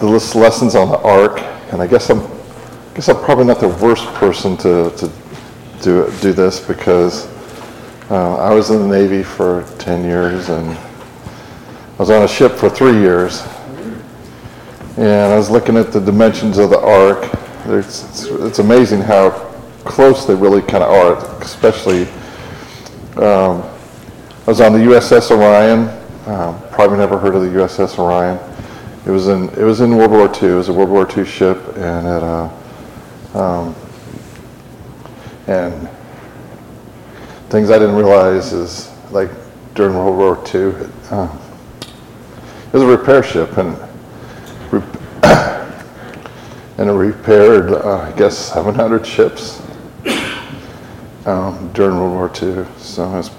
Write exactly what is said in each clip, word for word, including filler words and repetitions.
the list lessons on the Ark, and I guess I'm, I guess I'm probably not the worst person to to do do this because uh, I was in the Navy for ten years and I was on a ship for three years, and I was looking at the dimensions of the Ark. It's, it's, it's amazing how close they really kind of are, especially. Um, I was on the U S S Orion. Um, probably never heard of the U S S Orion. It was in it was in World War Two. It was a World War Two ship, and it uh, um, and things I didn't realize is like during World War Two, it, uh, it was a repair ship, and and it repaired uh, I guess seven hundred ships um, during World War Two. So it's,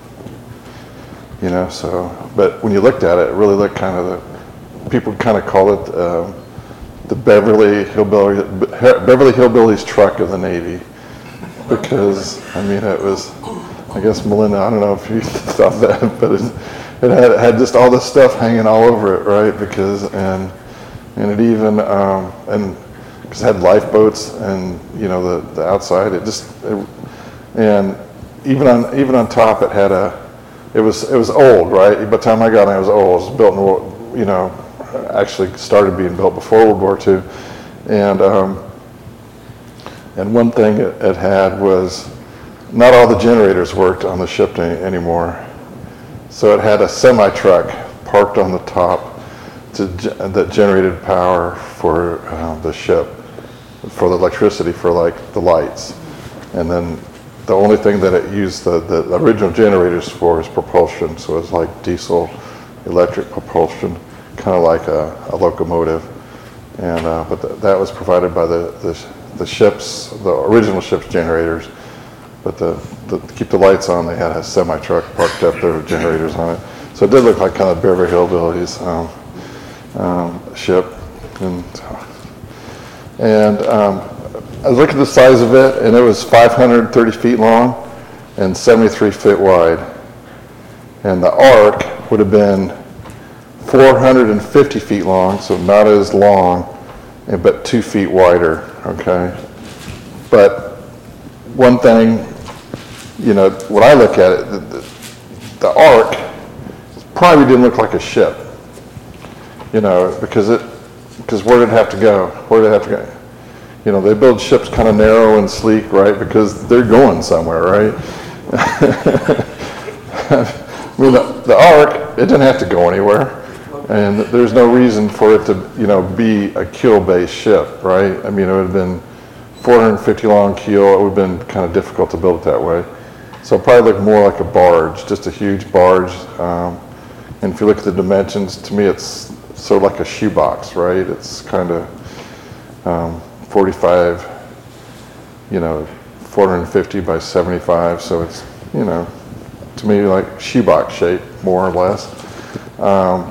you know, so but when you looked at it, it really looked kind of the people kind of call it uh, the Beverly Hillbilly Beverly Hillbillies truck of the Navy, because I mean it was, I guess Melinda, I don't know if you thought that, but it, it had it had just all this stuff hanging all over it, right? Because and and it even um, and because it had lifeboats and you know the, the outside it just it, and even on even on top it had a it was it was old, right? By the time I got in it was old. It was built in, you know, actually started being built before World War Two, and um, and one thing it, it had was not all the generators worked on the ship any, anymore. So it had a semi-truck parked on the top to, that generated power for uh, the ship, for the electricity for like the lights. And then the only thing that it used the, the original generators for is propulsion. So it was like diesel electric propulsion, kind of like a, a locomotive. And uh, but th that was provided by the, the, the ships, the original ship's generators. But the, the, to keep the lights on, they had a semi-truck parked up there with generators on it. So it did look like kind of Beverly Hillbillies um, um, ship. And, and um, I looked at the size of it, and it was five hundred thirty feet long and seventy-three feet wide. And the Ark would have been four hundred fifty feet long, so not as long, but two feet wider, okay? But one thing, you know, when I look at it, the, the, the Ark probably didn't look like a ship, you know, because it, because where did it have to go? Where did it have to go? You know, they build ships kind of narrow and sleek, right? Because they're going somewhere, right? I mean, the, the Ark, it didn't have to go anywhere, and there's no reason for it to, you know, be a keel-based ship, right? I mean, it would have been four hundred fifty long keel. It would have been kind of difficult to build it that way. So it probably looked more like a barge, just a huge barge. Um, and if you look at the dimensions, to me it's sort of like a shoebox, right? It's kind of um, forty-five, you know, four hundred fifty by seventy-five. So it's, you know, to me like shoebox shape, more or less. Um,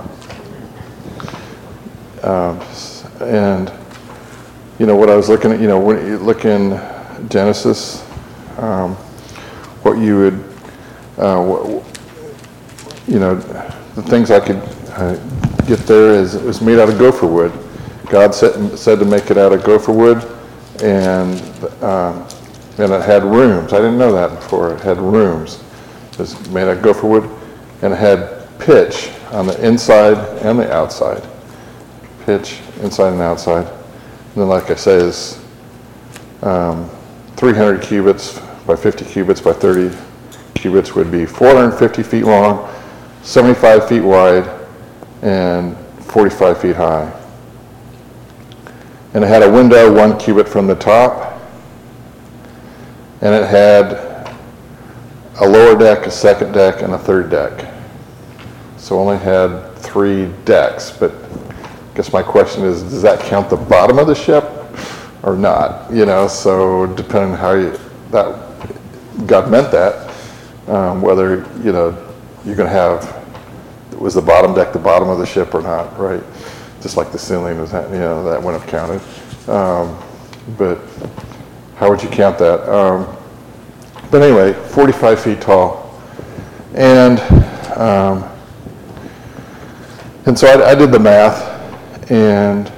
um, and you know, what I was looking at, you know, when you look in Genesis, um, what you would, uh, what, you know, the things I could uh, get there is it was made out of gopher wood. God said, said to make it out of gopher wood, and um, and it had rooms. I didn't know that before. It had rooms. It was made out of gopher wood, and it had pitch on the inside and the outside. Pitch inside and outside. And then, like I say, is um, three hundred cubits by fifty cubits by thirty cubits would be four hundred fifty feet long, seventy-five feet wide, and forty-five feet high. And it had a window one cubit from the top, and it had a lower deck, a second deck, and a third deck. So it only had three decks, but I guess my question is, does that count the bottom of the ship or not? You know, so depending on how you, that, God meant that, um, whether, you know, you're going to have, was the bottom deck the bottom of the ship or not, right? Just like the ceiling was, you know, that wouldn't have counted. Um, but how would you count that? Um, but anyway, forty-five feet tall. And, um, and so I, I did the math. and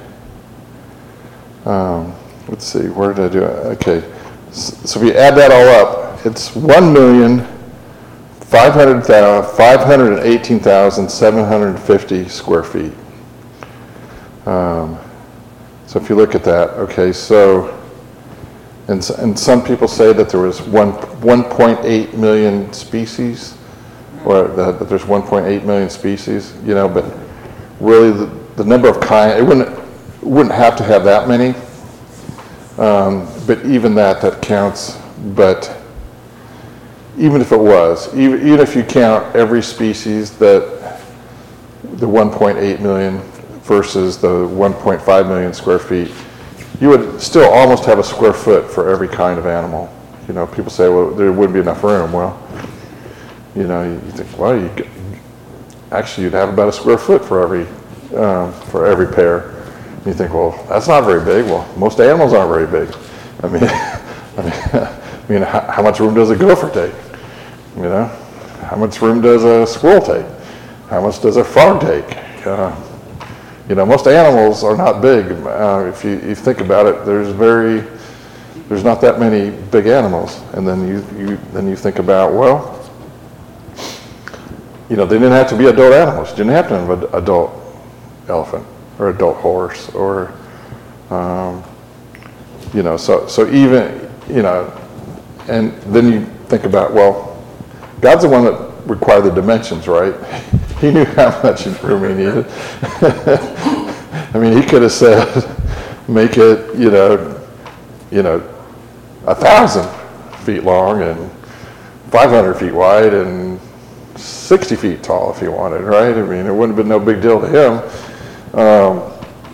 um, let's see, where did I do it? Okay, so if you add that all up, it's one million five hundred eighteen thousand seven hundred fifty square feet. Um, so if you look at that, okay, so, and, and some people say that there was one, one point eight million species, or that, that there's one point eight million species, you know, but really the, the number of kind, it wouldn't, it wouldn't have to have that many, um, but even that, that counts, but even if it was, even, even if you count every species, that the one point eight million versus the one point five million square feet, you would still almost have a square foot for every kind of animal. You know, people say, well, there wouldn't be enough room. Well, you know, you, you think, well, you actually you'd have about a square foot for every um, for every pair. And you think, well, that's not very big. Well, most animals aren't very big. I mean, I mean, I mean, how, how much room does a gopher take? You know, how much room does a squirrel take? How much does a frog take? Uh, you know, most animals are not big. Uh, if you, you think about it, there's very, there's not that many big animals. And then you, you then you think about, well, you know, they didn't have to be adult animals. You didn't have to have an adult elephant or adult horse or, um, you know, so so even, you know, and then you think about, well, God's the one that required the dimensions, right? He knew how much room he needed. I mean, he could have said, make it, you know, you know, a thousand feet long and five hundred feet wide and sixty feet tall if he wanted, right? I mean, it wouldn't have been no big deal to him. Um,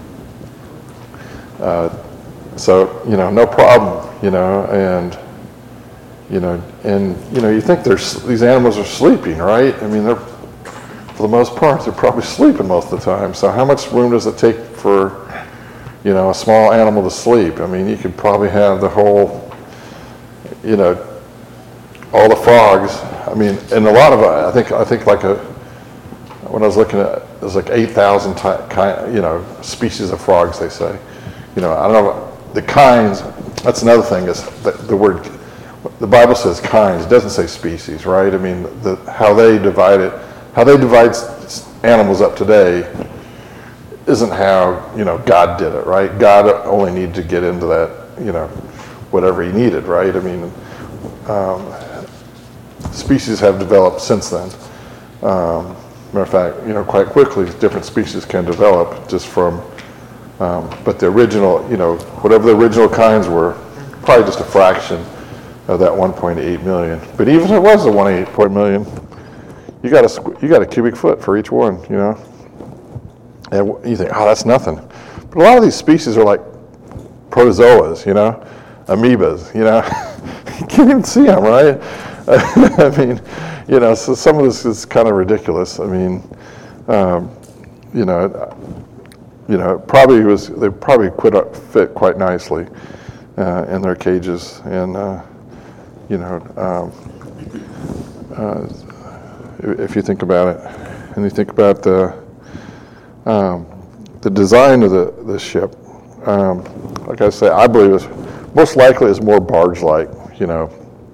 uh, so, you know, no problem, you know, and, you know, and, you know, you think there's, these animals are sleeping, right? I mean, they're, for the most part, they're probably sleeping most of the time. So how much room does it take for, you know, a small animal to sleep? I mean, you could probably have the whole, you know, all the frogs. I mean, and a lot of, I think, I think like a, when I was looking at, it was like eight thousand kind, you know, species of frogs, they say. You know, I don't know, the kinds, that's another thing, is the, the word, the Bible says kinds, it doesn't say species, right? I mean, the, how they divide it, how they divide animals up today isn't how, you know, God did it, right? God only needed to get into that, you know, whatever he needed, right? I mean, um, species have developed since then. Um, matter of fact, you know, quite quickly, different species can develop just from, um, but the original, you know, whatever the original kinds were, probably just a fraction of that one point eight million. But even if it was the one point eight million, you got a you got a cubic foot for each one, you know. And you think, oh, that's nothing. But a lot of these species are like protozoas, you know, amoebas, you know. You can't even see them, right? I mean, you know, so some of this is kind of ridiculous. I mean, um, you know, you know, probably was they probably quit, fit quite nicely uh, in their cages, and uh, you know, um, uh, if you think about it, and you think about the um, the design of the the ship, um, like I say, I believe it's most likely is more barge-like, you know.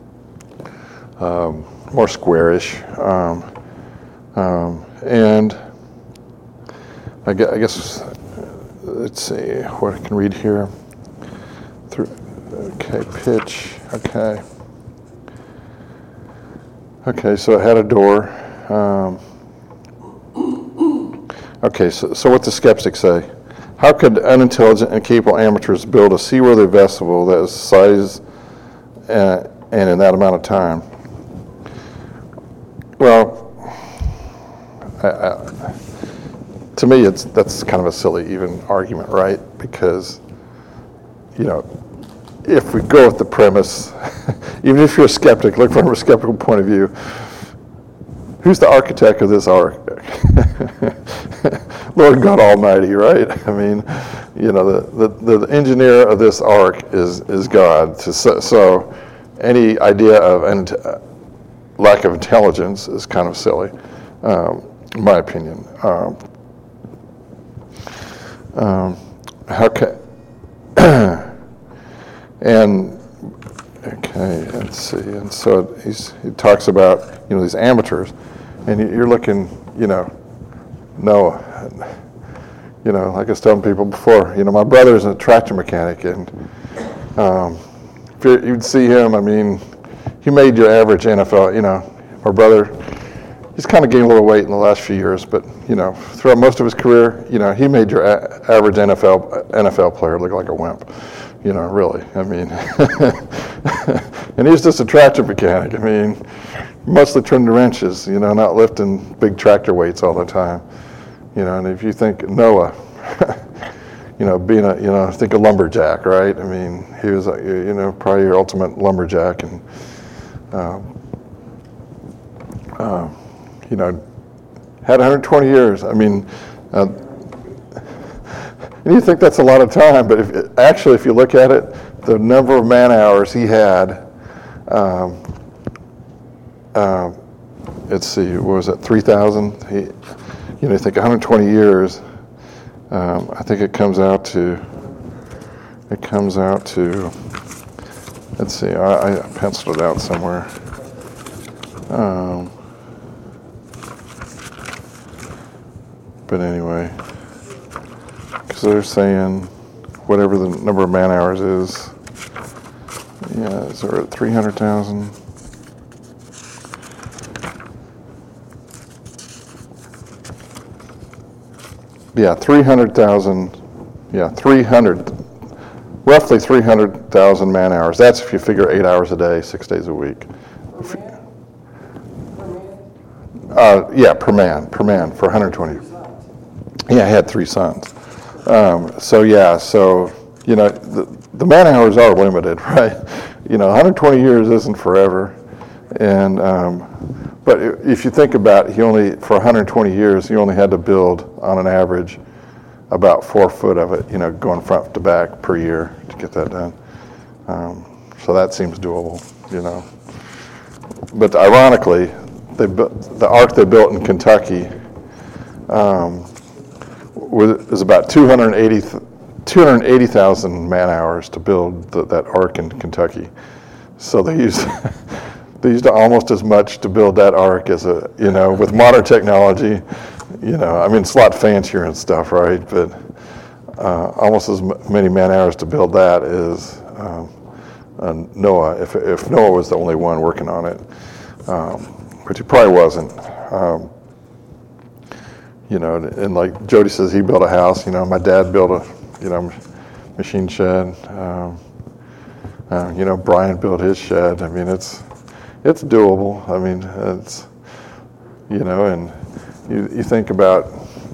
Um, more squarish, um, um, and I guess, I guess, let's see what I can read here. Through, okay, pitch, okay. Okay, so it had a door. Um, okay, so, so what the skeptics say. How could unintelligent and capable amateurs build a seaworthy vessel that is size uh, and in that amount of time? Well, I, I, to me, it's that's kind of a silly even argument, right? Because, you know, if we go with the premise, even if you're a skeptic, look from a skeptical point of view, who's the architect of this ark? Lord God Almighty, right? I mean, you know, the, the, the engineer of this ark is is God. So, so any idea of an lack of intelligence is kind of silly, um, in my opinion. Um, Um, how can, and, okay, let's see, and so he's, he talks about, you know, these amateurs, and you're looking, you know, Noah, you know, like I was telling people before, you know, my brother's a tractor mechanic, and um, if you, you'd see him, I mean, he made your average N F L, you know, my brother, he's kind of gained a little weight in the last few years, but, you know, throughout most of his career, you know, he made your a- average N F L N F L player look like a wimp, you know, really, I mean, and he's just a tractor mechanic, I mean, mostly turning the wrenches, you know, not lifting big tractor weights all the time, you know, and if you think Noah, you know, being a, you know, think a lumberjack, right? I mean, he was, you know, probably your ultimate lumberjack, and, um, uh, you know, had one hundred twenty years. I mean, uh, and you think that's a lot of time, but if, actually, if you look at it, the number of man hours he had, um, uh, let's see, what was it, three thousand? He, you know, you think one hundred twenty years. Um, I think it comes out to, it comes out to, let's see, I, I penciled it out somewhere. Um, but anyway, because they're saying whatever the number of man hours is, yeah, is there at three hundred thousand? Yeah, three hundred thousand, yeah, three hundred, roughly three hundred thousand man hours. That's if you figure eight hours a day, six days a week. Per man? Per man? Uh, yeah, per man, per man for one hundred twenty. Yeah, I had three sons. Um, so yeah, so, you know, the, the man hours are limited, right? You know, one hundred twenty years isn't forever. And, um, but if you think about it, he only, for one hundred twenty years, he only had to build, on an average, about four foot of it, you know, going front to back per year to get that done. Um, so that seems doable, you know. But ironically, they built, the ark they built in Kentucky um, was, was about two hundred eighty thousand man hours to build the, that ark in Kentucky. So they used they used almost as much to build that ark as a, you know, with modern technology, you know, I mean, it's a lot fancier and stuff, right? But uh, almost as m- many man hours to build that as um, uh, Noah, if if Noah was the only one working on it, um, which he probably wasn't. Um, you know, and, and like Jody says, he built a house. You know, my dad built a, you know, machine shed. Um, uh, you know, Brian built his shed. I mean, it's it's doable. I mean, it's, you know, and you you think about,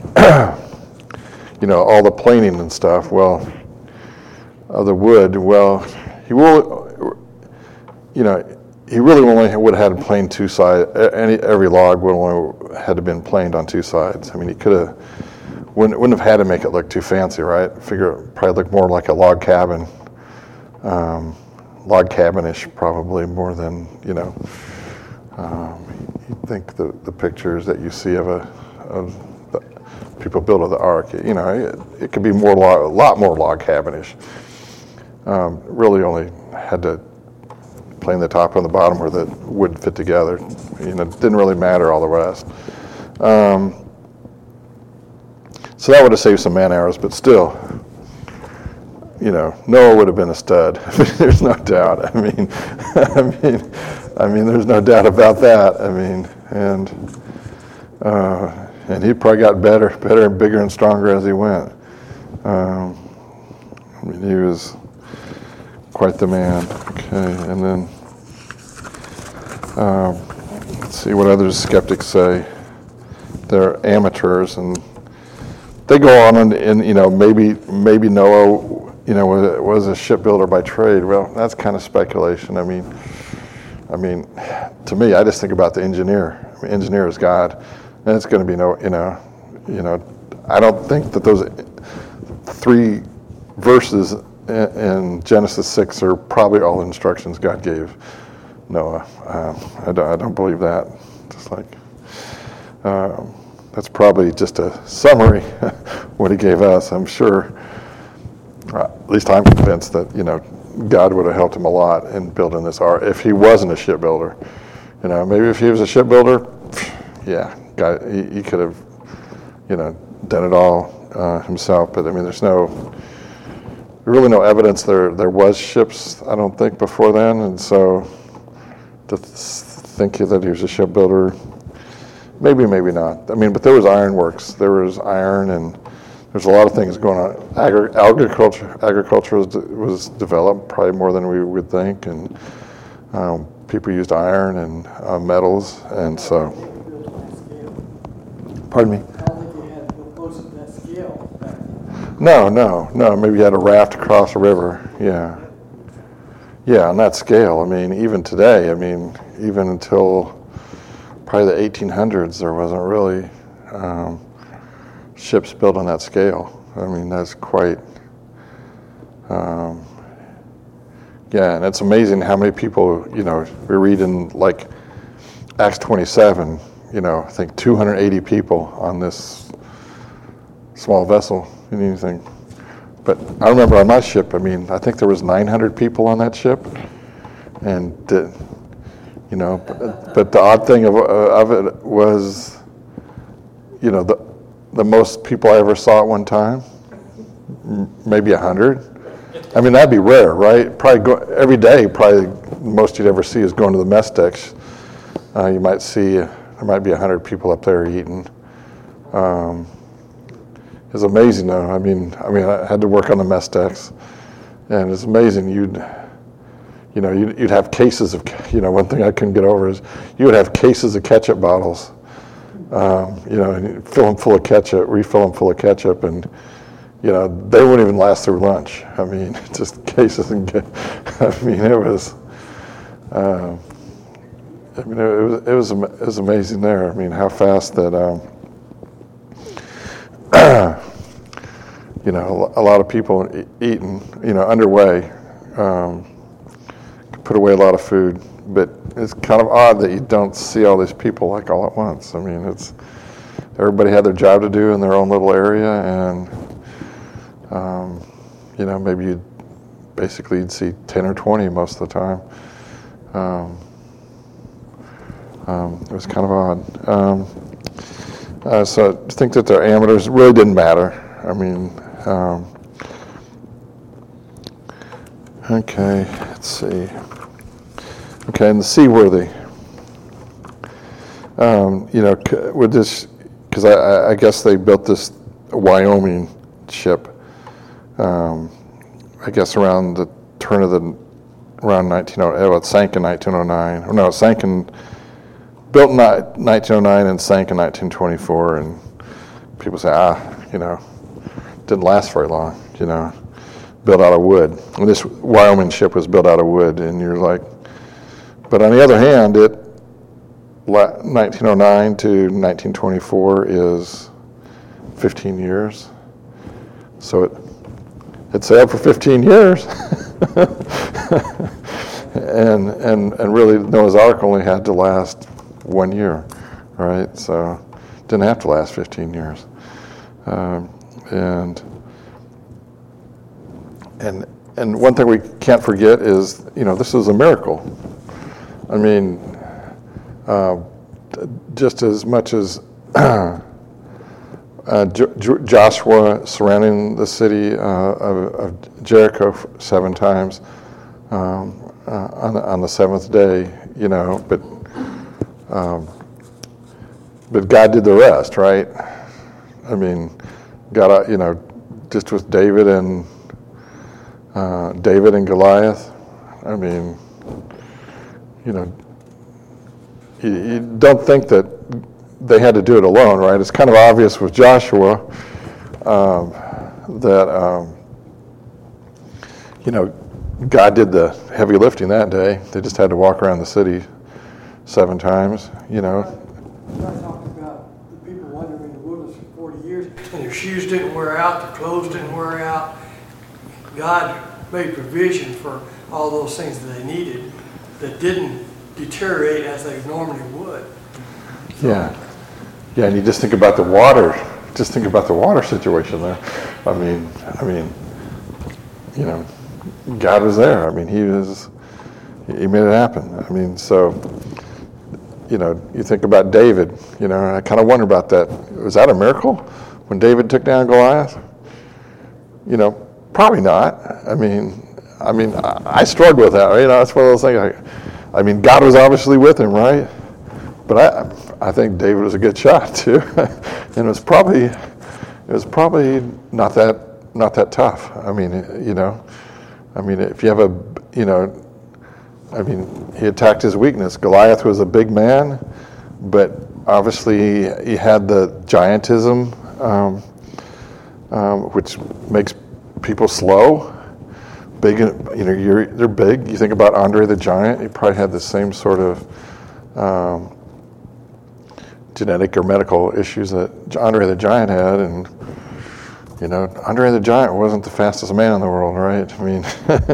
you know, all the planing and stuff. Well, uh, the wood. Well, he will, you know, he really only would have had to plane two sides. Any every log would only had to been planed on two sides. I mean, he could have wouldn't wouldn't have had to make it look too fancy, right? Figure it probably look more like a log cabin, um, log cabin-ish probably more than, you know. Um, you think the the pictures that you see of a of the people built of the ark, you know, it, it could be more log, a lot more log cabin-ish. Um, really only had to plane the top and the bottom where the wood fit together. You know, it didn't really matter all the rest. Um, so that would have saved some man hours, but still, you know, Noah would have been a stud. There's no doubt. I mean, I mean, I mean, there's no doubt about that. I mean, and uh, and he probably got better, better and bigger and stronger as he went. Um, I mean, he was quite the man. Okay, and then um, let's see what other skeptics say. They're amateurs, and they go on and, and you know, maybe maybe Noah, you know, was, was a shipbuilder by trade. Well, that's kind of speculation. I mean, I mean, to me, I just think about the engineer. I mean, engineer is God, and it's going to be no, you know, you know, I don't think that those three verses in Genesis six are probably all instructions God gave Noah. Um, I, don't, I don't believe that. Just like um, that's probably just a summary what he gave us. I'm sure, uh, at least I'm convinced that, you know, God would have helped him a lot in building this art if he wasn't a shipbuilder. You know, maybe if he was a shipbuilder, yeah, God, he, he could have, you know, done it all uh, himself. But I mean, there's no, really no evidence there there was ships, I don't think, before then. And so to th- think that he was a shipbuilder, maybe, maybe not. I mean, but there was ironworks. There was iron, and there's a lot of things going on. Agri- agriculture agriculture was, was developed probably more than we would think, and um, people used iron and uh, metals, and so. Pardon me? I don't think you had no boats of that scale back then. No, no, no. Maybe you had a raft across a river. Yeah. Yeah, on that scale. I mean, even today, I mean, even until probably the eighteen hundreds, there wasn't really um, ships built on that scale. I mean, that's quite, um, yeah, and it's amazing how many people, you know, we read in like Acts twenty-seven, you know, I think two hundred eighty people on this small vessel. You need anything. But I remember on my ship, I mean, I think there was nine hundred people on that ship. And, uh, you know, but, but the odd thing of, uh, of it was, you know, the, the most people I ever saw at one time, m- maybe one hundred. I mean, that'd be rare, right? Probably go, every day, probably the most you'd ever see is going to the mess decks. Uh, you might see, there might be one hundred people up there eating. Um, it's amazing, though. I mean, I mean, I had to work on the mess decks, and it's amazing. You'd, you know, you'd, you'd have cases of, you know, one thing I couldn't get over is you would have cases of ketchup bottles, um, you know, and you'd fill them full of ketchup, refill them full of ketchup, and you know, they wouldn't even last through lunch. I mean, just cases and, I mean, it was. Uh, I mean, it was, it was it was amazing there. I mean, how fast that, um, you know, a lot of people eating, you know, underway, um, put away a lot of food. But it's kind of odd that you don't see all these people like all at once. I mean, it's everybody had their job to do in their own little area, and um, you know, maybe you'd basically you'd see ten or twenty most of the time. Um, Um, it was kind of odd. Um, uh, so I think that the diameters really didn't matter. I mean, um, okay, let's see. Okay, and the seaworthy. Um, you know, c- with this, because I, I guess they built this Wyoming ship, um, I guess around the turn of the, around nineteen oh, oh, it sank in nineteen oh nine. Oh, no, it sank in, built in nineteen oh nine and sank in nineteen twenty-four, and people say, ah, you know, didn't last very long, you know, built out of wood. And this Wyoming ship was built out of wood, and you're like, but on the other hand, it, nineteen oh nine to nineteen twenty-four is fifteen years. So it, it sailed for fifteen years. and, and, and really, Noah's Ark only had to last one year, right? So it didn't have to last fifteen years. Um, and and and one thing we can't forget is, you know, this is a miracle. I mean, uh, just as much as uh, J- J- Joshua surrounding the city uh, of, of Jericho seven times um, uh, on, on the seventh day, you know, but Um, but God did the rest, right? I mean, God, you know, just with David and uh, David and Goliath. I mean, you know, you, you don't think that they had to do it alone, right? It's kind of obvious with Joshua um, that um, you know, God did the heavy lifting that day. They just had to walk around the city seven times, you know. I'm not talking about the people wandering in the wilderness for forty years, and their shoes didn't wear out, their clothes didn't wear out. God made provision for all those things that they needed that didn't deteriorate as they normally would. Yeah. Yeah, and you just think about the water, just think about the water situation there. I mean, I mean, you know, God was there. I mean, he was, he made it happen. I mean, so, you know, you think about David, you know, I kind of wonder about that. Was that a miracle when David took down Goliath? You know, probably not. I mean, I mean, I, I struggle with that, right? You know, that's one of those things. I, I mean, God was obviously with him, right? But I, I think David was a good shot too, and it was probably, it was probably not that, not that tough. I mean, you know, I mean, if you have a, you know, I mean, he attacked his weakness. Goliath was a big man, but obviously he had the giantism, um, um, which makes people slow. Big, you know, you're, they're big. You think about Andre the Giant. He probably had the same sort of um, genetic or medical issues that Andre the Giant had, and you know, Andre the Giant wasn't the fastest man in the world, right? I mean,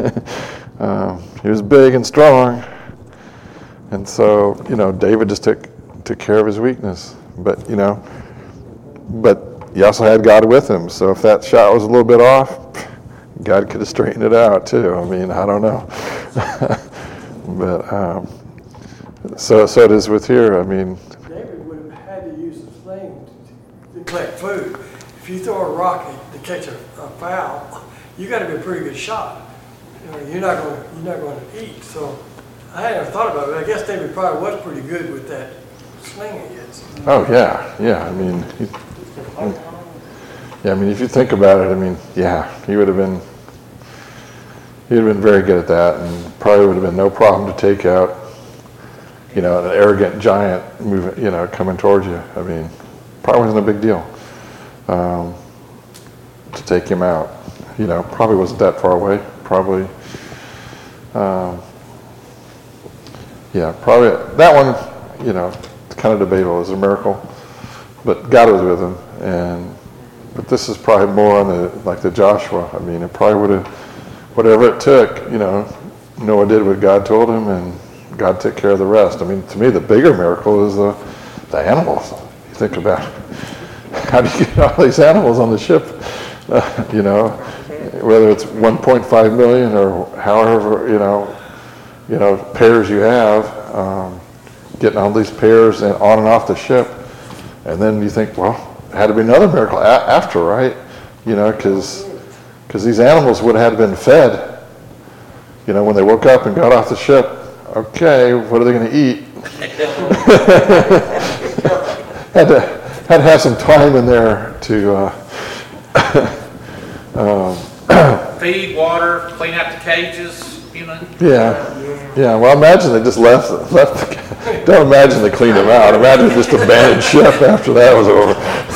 um, he was big and strong, and so you know, David just took took care of his weakness. But you know, but he also had God with him. So if that shot was a little bit off, God could have straightened it out too. I mean, I don't know, but um, so so it is with here. I mean, David would have had to use a sling to, to collect food. If you throw a rock to catch a, a fowl, you got to be a pretty good shot. You know, you're not going you're not going to eat. So I hadn't thought about it. But I guess David probably was pretty good with that sling, I guess. oh yeah, yeah. I mean, he, yeah. I mean, if you think about it, I mean, yeah, he would have been he would have been very good at that, and probably would have been no problem to take out, you know, an arrogant giant moving, you know, coming towards you. I mean, probably wasn't a big deal um, to take him out. You know, probably wasn't that far away. Probably, um, yeah, probably that one. You know, it's kind of debatable. It was a miracle, but God was with him, and but this is probably more on the like the Joshua. I mean, it probably would have, whatever it took. You know, Noah did what God told him, and God took care of the rest. I mean, to me, the bigger miracle is the the animals. You think about it. How do you get all these animals on the ship? Uh, you know, whether it's one point five million or however, you know, you know, pairs you have, um, getting all these pairs and on and off the ship, and then you think, well, it had to be another miracle a- after, right? You know, because because these animals would have been fed. You know, when they woke up and got off the ship, okay, what are they going to eat? had to had to have some time in there to. Uh, um, Feed, water, clean out the cages, you know. Yeah, yeah. Well, imagine they just left. left the, don't imagine they cleaned them out. Imagine just abandoned ship after that was over.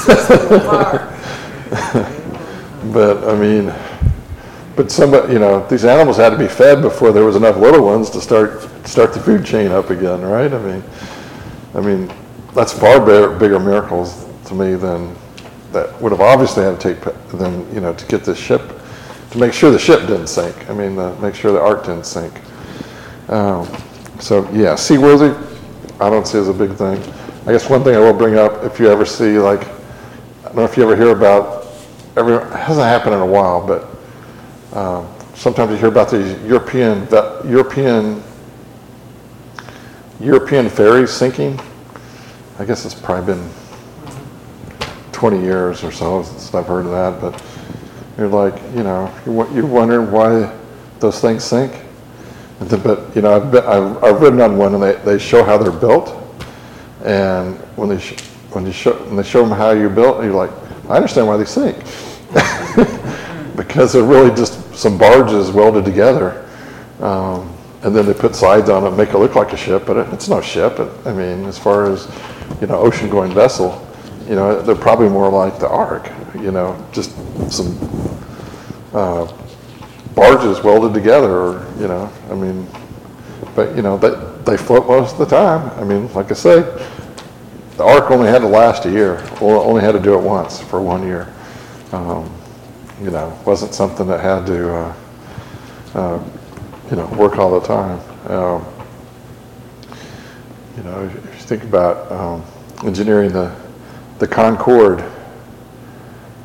But I mean, but somebody, you know, these animals had to be fed before there was enough little ones to start start the food chain up again, right? I mean, I mean, that's far bigger, bigger miracles to me than that would have obviously had to take them, you know, to get this ship, to make sure the ship didn't sink. I mean, uh, make sure the ark didn't sink. Um, so yeah, seaworthy, I don't see as a big thing. I guess one thing I will bring up, if you ever see, like, I don't know if you ever hear about, every, it hasn't happened in a while, but um, sometimes you hear about these European, European, European ferries sinking. I guess it's probably been twenty years or so since I've heard of that, but you're like, you know, you're, you're wondering why those things sink. But, you know, I've, been, I've, I've ridden on one, and they, they show how they're built. And when they, sh- when, you show, when they show them how you're built, you're like, I understand why they sink. Because they're really just some barges welded together. Um, and then they put sides on it and make it look like a ship, but it, it's no ship. It, I mean, as far as, you know, ocean-going vessel, you know, they're probably more like the Ark, you know, just some uh, barges welded together, or, you know, I mean, but, you know, they, they float most of the time. I mean, like I say, the Ark only had to last a year, or only had to do it once for one year. Um, you know, wasn't something that had to, uh, uh, you know, work all the time. Um, you know, if you think about um, engineering the the Concorde,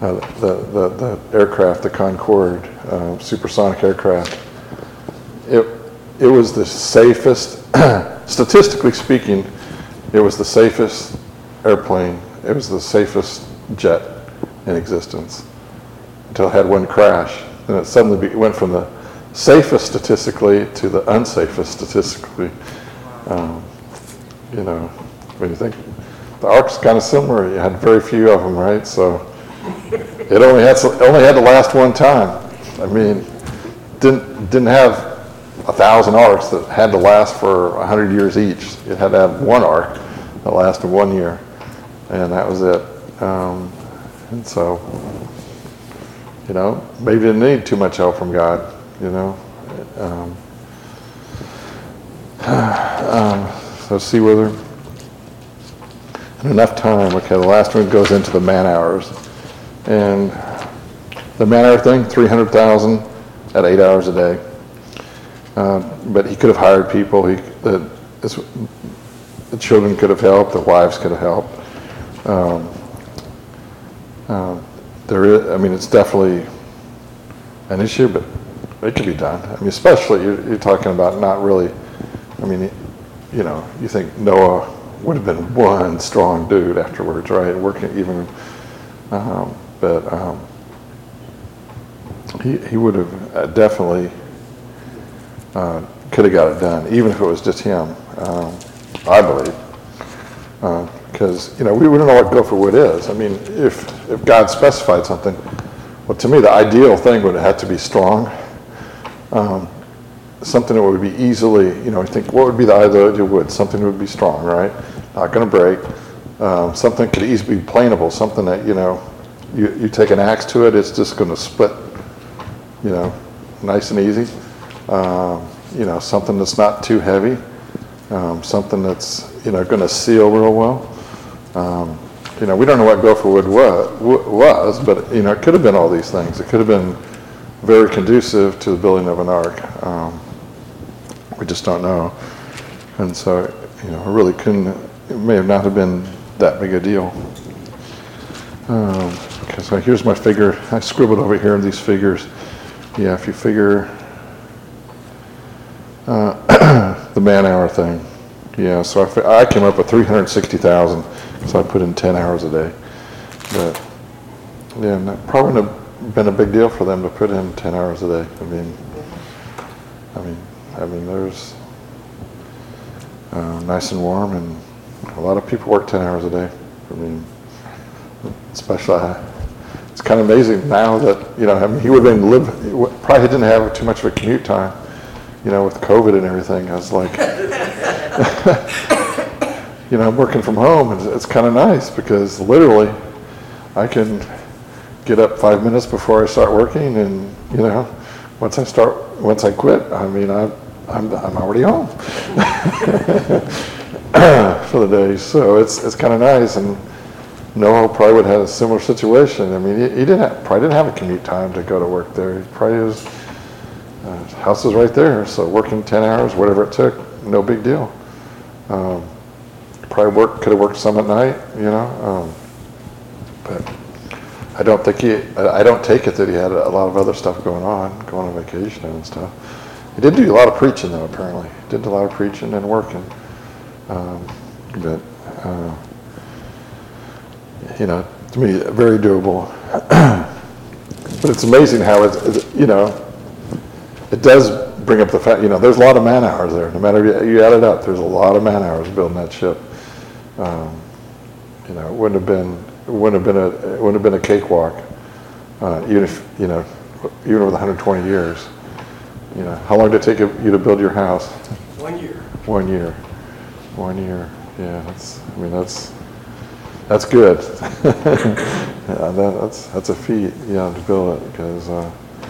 uh, the, the, the aircraft, the Concorde, uh, supersonic aircraft. It, it was the safest, statistically speaking, it was the safest airplane, it was the safest jet in existence until it had one crash. Then it suddenly be, went from the safest statistically to the unsafest statistically. Um, you know, when you think, the Ark's kind of similar, you had very few of them, right? So it only had, it only had to last one time. I mean, didn't, didn't have a thousand arcs that had to last for a hundred years each. It had to have one arc that lasted one year, and that was it. Um, and so, you know, maybe didn't need too much help from God, you know. Um, um, so see whether, and enough time. Okay, the last one goes into the man hours, and the man hour thing, three hundred thousand at eight hours a day. Uh, but he could have hired people. He, the, his, the children could have helped. The wives could have helped. Um, uh, there is, I mean, it's definitely an issue, but it can be done. I mean, especially you're, you're talking about not really. I mean, you know, you think Noah would have been one strong dude afterwards, right? Working even, um, but um, he he would have uh, definitely. Uh, could have got it done, even if it was just him, um, I believe. Because, uh, you know, we, we don't know what gopher wood is. I mean, if, if God specified something, well, to me, the ideal thing would have to be strong. Um, something that would be easily, you know, I think, what would be the ideal wood? Something that would be strong, right? Not going to break. Um, something could easily be planeable, something that, you know, you, you take an axe to it, it's just going to split, you know, nice and easy. Um, you know, something that's not too heavy, um, something that's, you know, going to seal real well. Um, you know, we don't know what gopher wood was, was, but, you know, it could have been all these things. It could have been very conducive to the building of an ark. Um, we just don't know. And so, you know, it really couldn't, it may have not have been that big a deal. Um, okay, so here's my figure. I scribbled over here in these figures. Yeah, if you figure Uh, the man hour thing. Yeah, so I, I came up with three hundred sixty thousand, so I put in ten hours a day. But, yeah, and that probably wouldn't have been a big deal for them to put in ten hours a day. I mean, I mean, I mean, there's uh, nice and warm, and a lot of people work ten hours a day. I mean, especially, uh, it's kind of amazing now that, you know, I mean, he would have been live, probably didn't have too much of a commute time. You know, with COVID and everything, I was like, you know, I'm working from home, and it's kind of nice because literally I can get up five minutes before I start working, and, you know, once I start, once I quit, I mean, I, I'm I'm already home for the day. So it's it's kind of nice, and Noah probably would have had a similar situation. I mean, he, he didn't have, probably didn't have a commute time to go to work there. He probably was. Uh, house is right there, so working ten hours, whatever it took, no big deal. Um, probably work, could have worked some at night, you know. Um, but I don't think he, I don't take it that he had a lot of other stuff going on, going on vacation and stuff. He did do a lot of preaching though, apparently. He did a lot of preaching and working. Um, but, uh, you know, to me, very doable. But it's amazing how it's, you know, it does bring up the fact, you know, there's a lot of man hours there. No matter you, you add it up, there's a lot of man hours building that ship. Um, you know, it wouldn't have been, it wouldn't have been a, it wouldn't have been a cakewalk. Uh, even if, you know, even with one hundred twenty years. You know, how long did it take you to build your house? One year. One year. One year. Yeah, that's, I mean, that's, that's good. Yeah, that, that's, that's a feat, yeah, to build it, because, uh,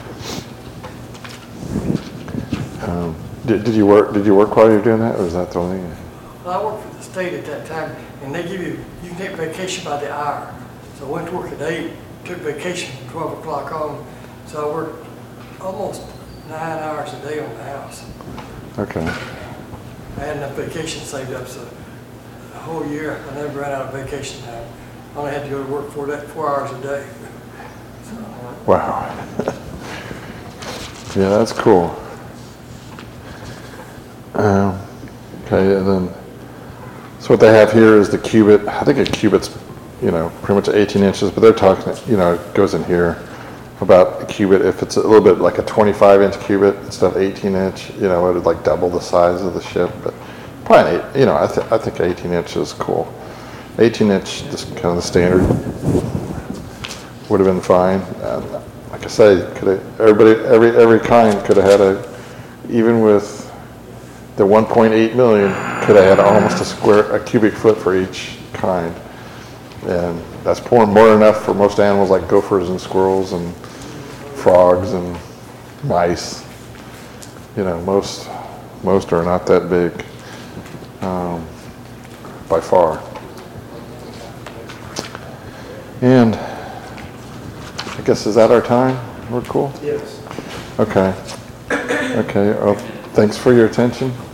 Um, did, did you work? Did you work while you were doing that, or was that the only thing? Well, I worked for the state at that time, and they give you, you can take vacation by the hour. So I went to work at eight, took vacation from twelve o'clock on. So I worked almost nine hours a day on the house. Okay. I had enough vacation saved up, so the whole year I never ran out of vacation time. I only had to go to work four, day, four hours a day. Wow. Yeah, that's cool. Um, okay, and then, so what they have here is the cubit. I think a cubit's, you know, pretty much eighteen inches, but they're talking, you know, it goes in here about a cubit. If it's a little bit like a twenty-five inch cubit instead of eighteen inch, you know, it would like double the size of the ship. But probably, an eight, you know, I, th- I think eighteen inch is cool. eighteen inch, just kind of the standard, would have been fine. Uh, like I say, could have, everybody, every every kind could have had a, even with the one point eight million, could have had almost a square, a cubic foot for each kind. And that's more, more than enough for most animals like gophers and squirrels and frogs and mice. You know, most, most are not that big, um, by far. And I guess, is that our time? We're cool? Yes. Okay. Okay, well, thanks for your attention.